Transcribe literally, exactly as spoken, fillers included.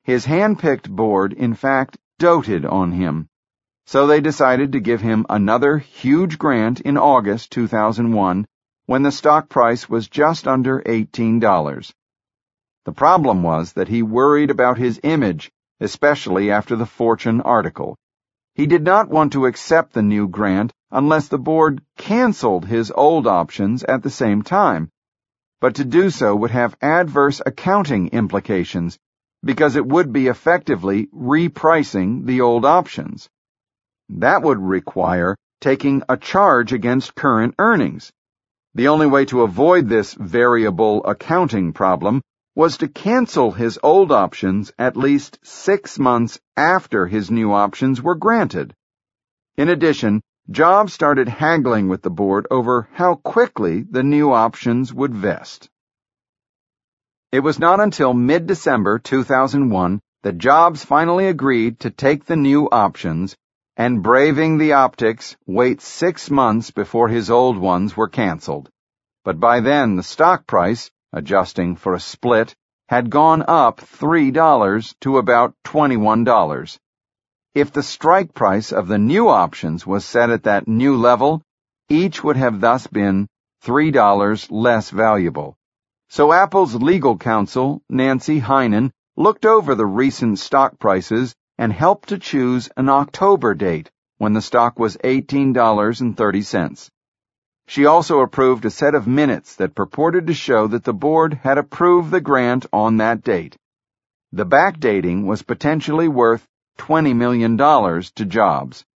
His hand-picked board, in fact, doted on him. So they decided to give him another huge grant in August two thousand one, when the stock price was just under eighteen dollars. The problem was that he worried about his image, especially after the Fortune article. He did not want to accept the new grant unless the board canceled his old options at the same time. But to do so would have adverse accounting implications, because it would be effectively repricing the old options. That would require taking a charge against current earnings. The only way to avoid this variable accounting problem was to cancel his old options at least six months after his new options were granted. In addition, Jobs started haggling with the board over how quickly the new options would vest. It was not until mid-December two thousand one that Jobs finally agreed to take the new options and, braving the optics, wait six months before his old ones were canceled. But by then the stock price, adjusting for a split, had gone up three dollars to about twenty-one dollars. If the strike price of the new options was set at that new level, each would have thus been three dollars less valuable. So Apple's legal counsel, Nancy Heinen, looked over the recent stock prices and helped to choose an October date when the stock was eighteen dollars and thirty cents. She also approved a set of minutes that purported to show that the board had approved the grant on that date. The backdating was potentially worth twenty million dollars to Jobs.